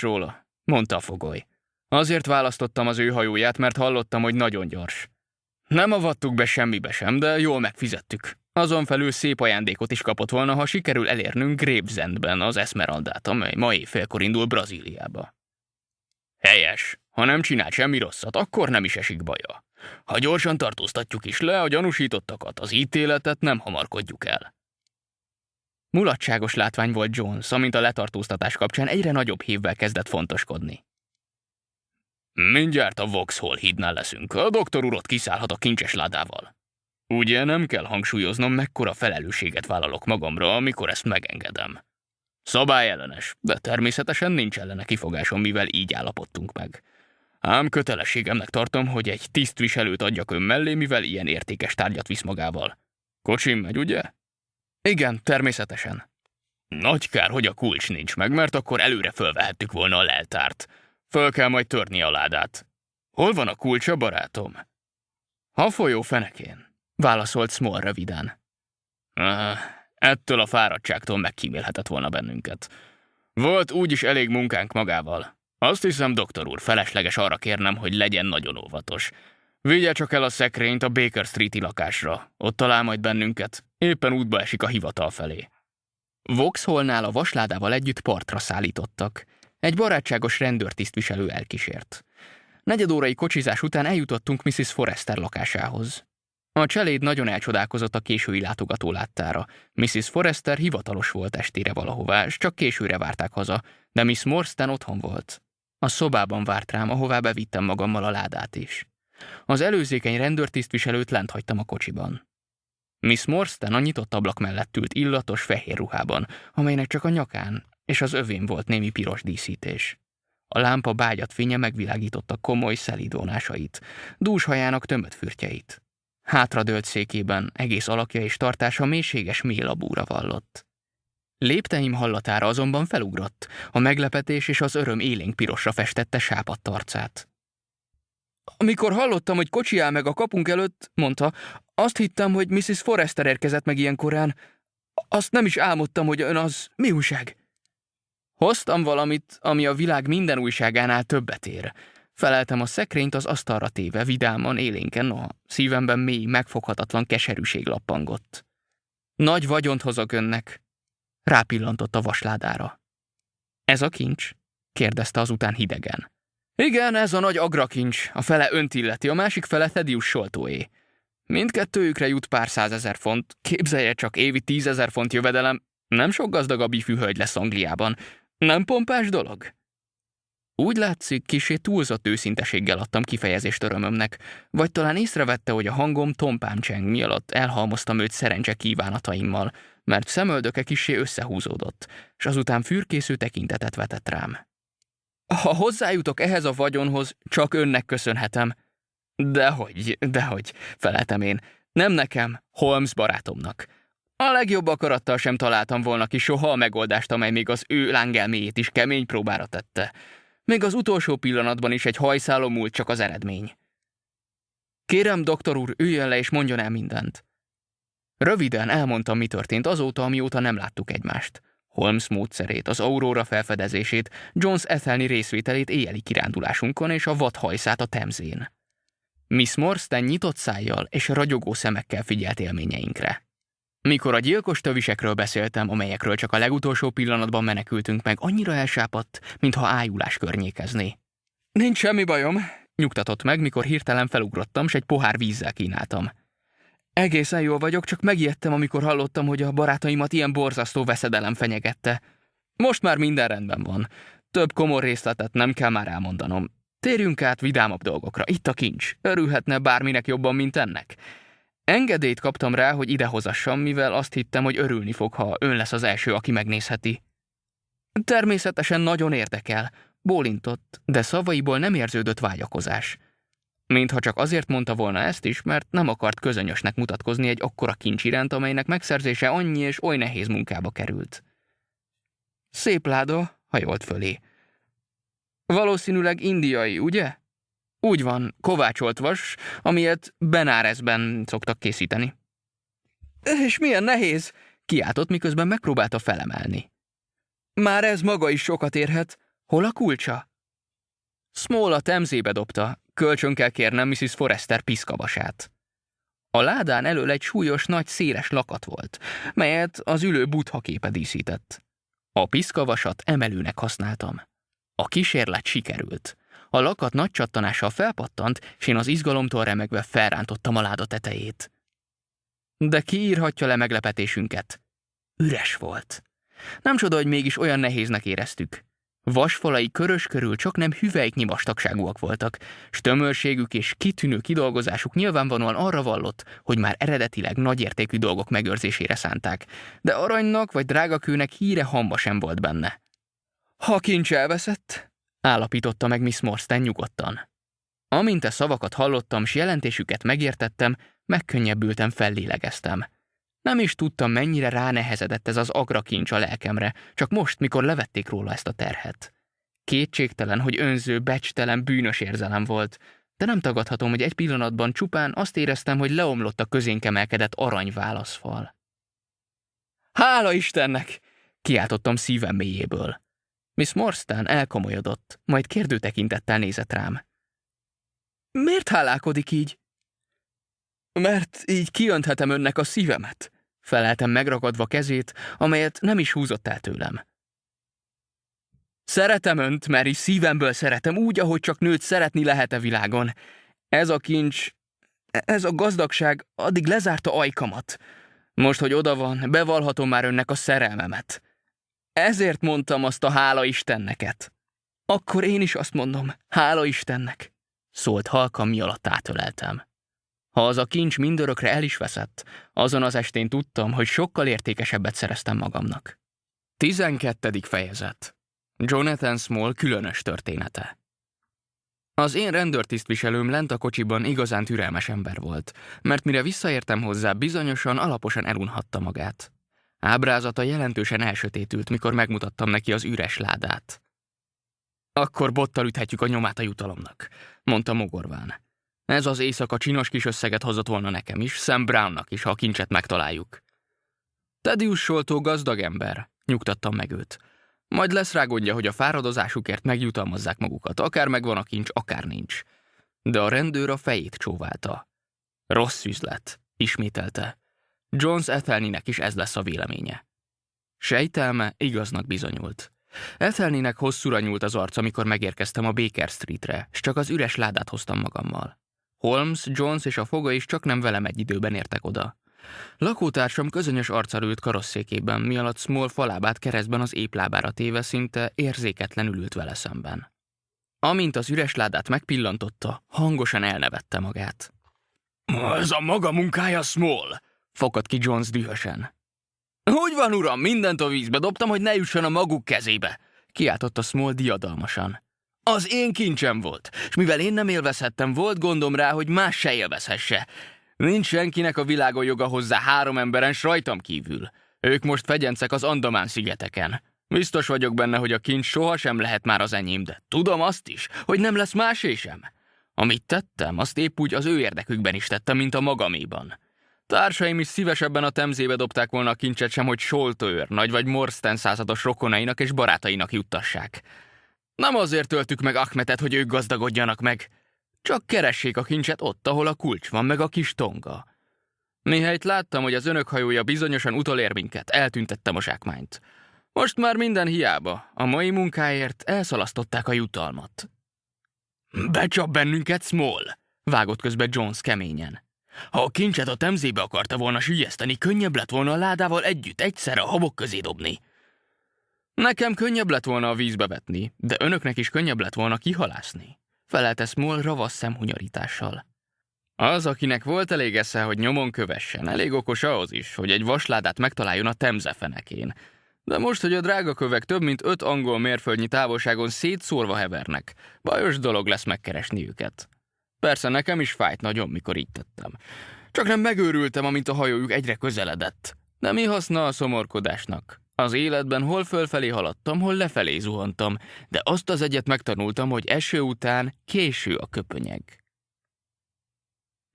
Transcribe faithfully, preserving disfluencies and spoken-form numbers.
róla, mondta a fogoly. Azért választottam az ő hajóját, mert hallottam, hogy nagyon gyors. Nem avattuk be semmibe sem, de jól megfizettük. Azon felül szép ajándékot is kapott volna, ha sikerül elérnünk Gravesendben az Esmeraldát, amely ma éjfélkor indul Brazíliába. Helyes. Ha nem csinál semmi rosszat, akkor nem is esik baja. Ha gyorsan tartóztatjuk is le a gyanúsítottakat, az ítéletet nem hamarkodjuk el. Mulatságos látvány volt Jones, amint a letartóztatás kapcsán egyre nagyobb hívvel kezdett fontoskodni. Mindjárt a Vauxhall hídnál leszünk. A doktor urot kiszállhat a kincses ládával. Ugye nem kell hangsúlyoznom, mekkora felelősséget vállalok magamra, amikor ezt megengedem. Szabályellenes, de természetesen nincs ellene kifogásom, mivel így állapodtunk meg. Ám kötelességemnek tartom, hogy egy tisztviselőt adjak ön mellé, mivel ilyen értékes tárgyat visz magával. Kocsim megy, ugye? Igen, természetesen. Nagy kár, hogy a kulcs nincs meg, mert akkor előre fölvehettük volna a leltárt. Föl kell majd törni a ládát. Hol van a kulcsa, barátom? A folyó fenekén, válaszolt Small röviden. Ah, ettől a fáradtságtól megkímélhetett volna bennünket. Volt úgyis elég munkánk magával. Azt hiszem, doktor úr, felesleges arra kérnem, hogy legyen nagyon óvatos. Vigye csak el a szekrényt a Baker Street-i lakásra. Ott talál majd bennünket. Éppen útba esik a hivatal felé. Vauxhallnál a vasládával együtt partra szállítottak. Egy barátságos rendőrtisztviselő elkísért. Negyedórai kocsizás után eljutottunk missziz Forrester lakásához. A cseléd nagyon elcsodálkozott a késői látogató láttára. missziz Forrester hivatalos volt estére valahová, s csak későre várták haza, de Miss Morstan otthon volt. A szobában várt rám, ahová bevittem magammal a ládát is. Az előzékeny rendőrtisztviselőt lent hagytam a kocsiban. Miss Morstan a nyitott ablak mellett ült illatos fehér ruhában, amelynek csak a nyakán és az övén volt némi piros díszítés. A lámpa bágyat fénye megvilágította komoly szelídvonásait, dús hajának tömött fürtjeit. Hátradőlt székében egész alakja és tartása mélységes mélabúra vallott. Lépteim hallatára azonban felugrott, a meglepetés és az öröm élénk pirosra festette sápadt arcát. Amikor hallottam, hogy kocsi áll meg a kapunk előtt, mondta, azt hittem, hogy missziz Forrester érkezett meg ilyen korán. Azt nem is álmodtam, hogy ön az... Mi újság? Hoztam valamit, ami a világ minden újságánál többet ér. Feleltem a szekrényt az asztalra téve, vidáman, élénken, noha szívemben mély, megfoghatatlan keserűség lappangott. Nagy vagyont hozok önnek. Rápillantott a vasládára. Ez a kincs? Kérdezte azután hidegen. Igen, ez a nagy agrakincs, a fele önt illeti, a másik fele Thaddeus Sholtóé. Mindkettőjükre jut pár százezer font, képzelje csak évi tízezer font jövedelem, nem sok gazdagabb ifjú hölgy lesz Angliában. Nem pompás dolog? Úgy látszik, kissé túlzott őszinteséggel adtam kifejezést örömömnek, vagy talán észrevette, hogy a hangom tompán cseng, mielőtt elhalmoztam őt szerencse kívánataimmal, mert szemöldöke kissé összehúzódott, és azután fürkésző tekintetet vetett rám. Ha hozzájutok ehhez a vagyonhoz, csak önnek köszönhetem. Dehogy, dehogy, feleltem én. Nem nekem, Holmes barátomnak. A legjobb akarattal sem találtam volna ki soha a megoldást, amely még az ő lángelméjét is kemény próbára tette. Még az utolsó pillanatban is egy hajszálon múlt csak az eredmény. Kérem, doktor úr, üljön le és mondjon el mindent. Röviden elmondtam, mi történt azóta, amióta nem láttuk egymást. Holmes módszerét, az Aurora felfedezését, Jones Ethelney részvételét éjjeli kirándulásunkon és a vadhajszát a Temzén. Miss Morstan nyitott szájjal és ragyogó szemekkel figyelt élményeinkre. Mikor a gyilkos tövisekről beszéltem, amelyekről csak a legutolsó pillanatban menekültünk meg, annyira elsápadt, mintha ájulás környékezné. Nincs semmi bajom, nyugtatott meg, mikor hirtelen felugrottam, s egy pohár vízzel kínáltam. Egészen jól vagyok, csak megijedtem, amikor hallottam, hogy a barátaimat ilyen borzasztó veszedelem fenyegette. Most már minden rendben van. Több komor részletet nem kell már elmondanom. Térjünk át vidámabb dolgokra. Itt a kincs. Örülhetne bárminek jobban, mint ennek. Engedélyt kaptam rá, hogy idehozassam, mivel azt hittem, hogy örülni fog, ha ön lesz az első, aki megnézheti. Természetesen nagyon érdekel. Bólintott, de szavaiból nem érződött vágyakozás. Mintha csak azért mondta volna ezt is, mert nem akart közönyösnek mutatkozni egy akkora kincs iránt, amelynek megszerzése annyi és oly nehéz munkába került. Szép láda, hajolt fölé. Valószínűleg indiai, ugye? Úgy van, kovácsolt vas, amilyet Benaresben szoktak készíteni. És milyen nehéz, kiáltott, miközben megpróbálta felemelni. Már ez maga is sokat érhet, Hol a kulcsa? Small a temzébe dobta, kölcsön kell kérnem missziz Forrester piszkavasát. A ládán elől egy súlyos, nagy, széles lakat volt, melyet az ülő Buddha képe díszített. A piszkavasat emelőnek használtam. A kísérlet sikerült. A lakat nagy csattanással felpattant, és én az izgalomtól remegve felrántottam a láda tetejét. De ki írhatja le meglepetésünket? Üres volt. Nem csoda, hogy mégis olyan nehéznek éreztük. Vasfalai körös körül csak nem hüvelyknyi vastagságúak voltak, s tömörségük és kitűnő kidolgozásuk nyilvánvalóan arra vallott, hogy már eredetileg nagyértékű dolgok megőrzésére szánták, de aranynak vagy drágakőnek híre hamba sem volt benne. Ha kincs elveszett, állapította meg Miss Morstan nyugodtan. Amint a szavakat hallottam, s jelentésüket megértettem, megkönnyebbültem, fellélegeztem. Nem is tudtam, mennyire ránehezedett ez az agra kincs a lelkemre, csak most, mikor levették róla ezt a terhet. Kétségtelen, hogy önző, becstelen, bűnös érzelem volt, de nem tagadhatom, hogy egy pillanatban csupán azt éreztem, hogy leomlott a közénk emelkedett arany válaszfal. Hála Istennek! Kiáltottam szívem mélyéből. Miss Morstan elkomolyodott, majd kérdő tekintettel nézett rám. Miért hálálkodik így? Mert így kiönthetem önnek a szívemet, feleltem megragadva kezét, amelyet nem is húzott el tőlem. Szeretem önt, Mary, szívemből szeretem, úgy, ahogy csak nőt szeretni lehet a világon. Ez a kincs, ez a gazdagság addig lezárta ajkamat. Most, hogy oda van, bevallhatom már önnek a szerelmemet. Ezért mondtam azt a hála Istenneket. Akkor én is azt mondom, hála Istennek, szólt halkan, mi alatt átöleltem. Ha az a kincs mindörökre el is veszett, azon az estén tudtam, hogy sokkal értékesebbet szereztem magamnak. tizenkettedik fejezet. Jonathan Small különös története. Az én rendőrtisztviselőm lent a kocsiban igazán türelmes ember volt, mert mire visszaértem hozzá, bizonyosan alaposan elunhatta magát. Ábrázata jelentősen elsötétült, mikor megmutattam neki az üres ládát. Akkor bottal üthetjük a nyomát a jutalomnak, mondta mogorván. Ez az éjszaka csinos kis összeget hozott volna nekem is, Sam Brownnak is, ha a kincset megtaláljuk. Thaddeus Sholto gazdag ember, nyugtattam meg őt. Majd lesz rá gondja, hogy a fáradozásukért megjutalmazzák magukat, akár megvan a kincs, akár nincs. De a rendőr a fejét csóválta. Rossz üzlet, ismételte. Jones Ethelnének is ez lesz a véleménye. Sejtelme igaznak bizonyult. Ethelnének hosszúra nyúlt az arc, amikor megérkeztem a Baker Streetre, s csak az üres ládát hoztam magammal. Holmes, Jones és a foga is csak nem velem egy időben értek oda. Lakótársam közönyös arccal ült karosszékében, mi alatt Small falábát keresztben az éplábára téve szinte érzéketlenül ült vele szemben. Amint az üres ládát megpillantotta, hangosan elnevette magát. Ez a maga munkája, Small! Fokadt ki Jones dühösen. Hogy van, uram, mindent a vízbe dobtam, hogy ne jusson a maguk kezébe, kiáltotta Small diadalmasan. Az én kincsem volt, és mivel én nem élvezhettem, volt gondom rá, hogy más se élvezhesse. Nincs senkinek a világon joga hozzá három emberen, s rajtam kívül. Ők most fegyencek az Andamán-szigeteken. Biztos vagyok benne, hogy a kincs sohasem lehet már az enyém, de tudom azt is, hogy nem lesz másé sem. Amit tettem, azt épp úgy az ő érdekükben is tettem, mint a magaméban. Társaim is szívesebben a temzébe dobták volna a kincset sem, hogy Sholto őr, nagy vagy Morstan százados rokonainak és barátainak juttassák. Nem azért töltük meg Achmetet, hogy ők gazdagodjanak meg. Csak keressék a kincset ott, ahol a kulcs van, meg a kis tonga. Mihelyt láttam, hogy az önök hajója bizonyosan utolér minket, eltüntettem a zsákmányt. Most már minden hiába, a mai munkáért elszalasztották a jutalmat. Becsap bennünket, Small, vágott közbe Jones keményen. Ha a kincset a temzébe akarta volna süllyeszteni, könnyebb lett volna a ládával együtt egyszerre a habok közé dobni. Nekem könnyebb lett volna a vízbe vetni, de önöknek is könnyebb lett volna kihalászni, felelte Small ravasz szemhunyorítással. Az, akinek volt elég esze, hogy nyomon kövessen, elég okos ahhoz is, hogy egy vasládát megtaláljon a Temze fenekén. De most, hogy a drága kövek több mint öt angol mérföldnyi távolságon szétszórva hevernek, bajos dolog lesz megkeresni őket. Persze nekem is fájt nagyon, mikor így tettem. Csak nem megőrültem, amint a hajójuk egyre közeledett. De mi haszna a szomorkodásnak? Az életben hol fölfelé haladtam, hol lefelé zuhantam, de azt az egyet megtanultam, hogy eső után késő a köpönyeg.